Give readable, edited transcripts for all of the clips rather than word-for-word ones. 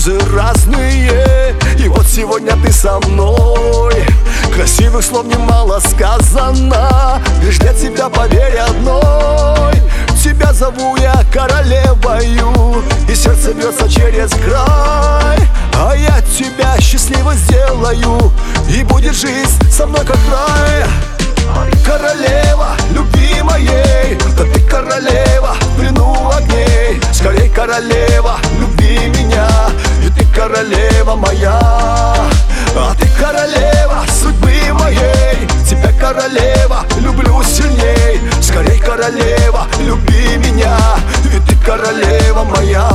сюрпризы разные, и вот сегодня ты со мной. Красивых слов немало сказано, лишь для тебя, поверь, одной. Тебя зову я королевою, и сердце бьется через край. А я тебя счастливо сделаю, и будет жизнь со мной как рай. Королева любви моей, да ты королева в плену огней. Скорей, королева, люби меня, и ты королева моя. А ты королева судьбы моей, тебя, королева, люблю сильней. Скорей, королева, люби меня, и ты королева моя.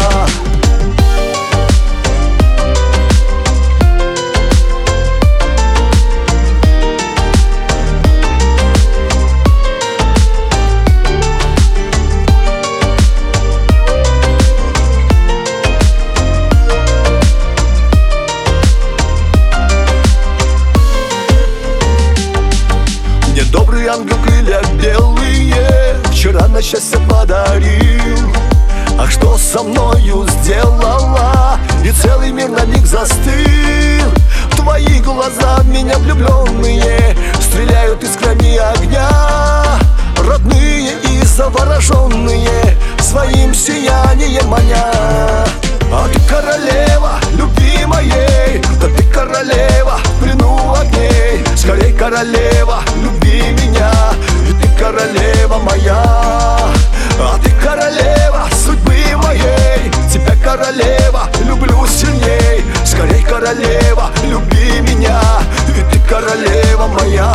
Добрый ангел, крылья белые, вчера на счастье подарил. А что со мною сделала, и целый мир на миг застыл. Твои глаза в меня влюбленные стреляют искрами огня. Родные и завороженные своим сиянием маня. А ты королева любви моей, да ты королева в плену огней. Скорей, королева, люби меня, и ты королева моя. А ты королева судьбы моей, тебя, королева, люблю сильней. Скорей, королева, люби меня, и ты королева моя.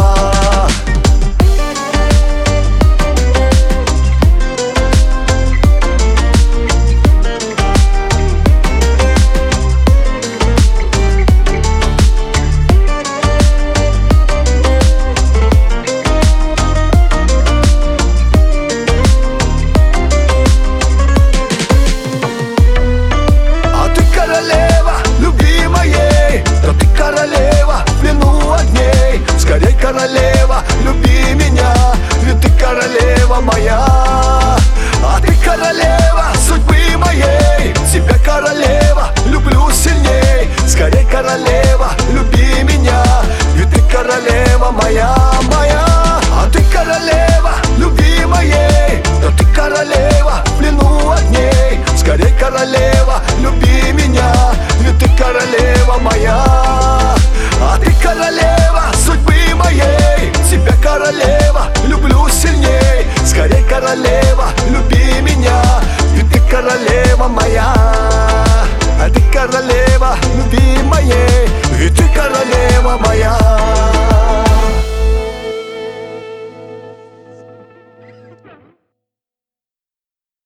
Королева, люби меня, ведь ты королева моя. А ты королева судьбы моей, тебя, королева, люблю сильней. Скорей, королева, люби меня, ведь ты королева моя, моя. А ты королева любви моей, да ты королева в плену огней. Скорей, королева, люби меня, ведь ты королева моя. А ты королева судьбы моей, тебя, королева, люблю сильней. Скорей, королева, люби меня, ведь ты королева моя. А ты королева любви моей, ведь ты королева моя.